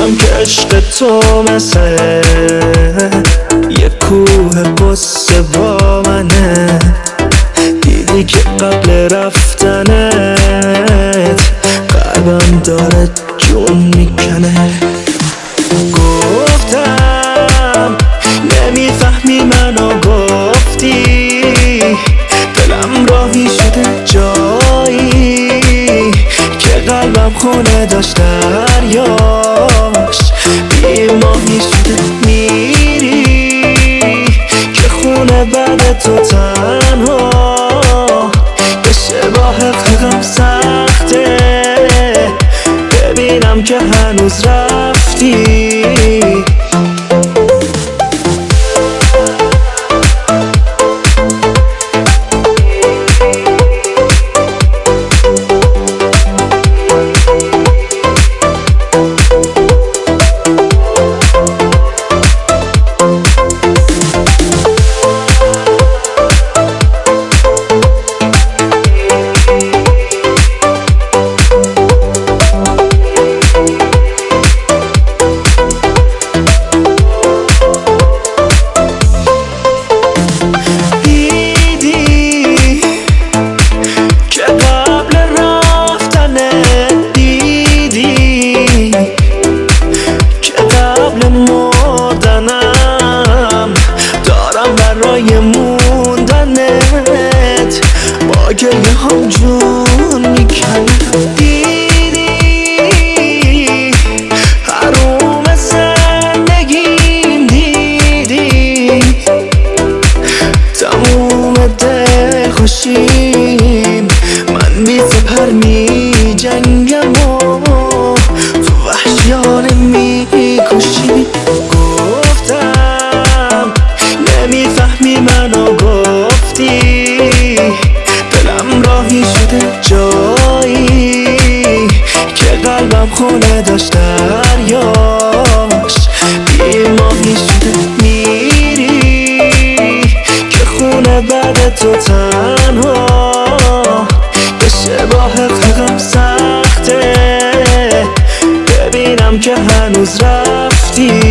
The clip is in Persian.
میدونم که عشق تو مثل یه کوه قصه با منه. دیدی که قبل رفتنت قلبم داره جون میکنه. گفتم نمیفهمی منو، گفتی دلم راهی شده جایی که قلبم خونه داشت دریاش بی ماهی شده. میری که خونه بعد تو تنها بشه با حقیقم سخته ببینم که هنوز رفتی. برای موندنت با گریه هم جون میکنم. دیدی حروم زندگیم، دیدی تموم دل خوشیم. من بی سپر می جنگم و تو وحشیانه می کشی. نمیفهمی منو، گفتی دلم راهی شده جایی که قلبم خونه داشت دریاش بی ماهی شده. میری که خونه بعد تو تنها بشه با حقیقم سخته ببینم که هنوز رفتی.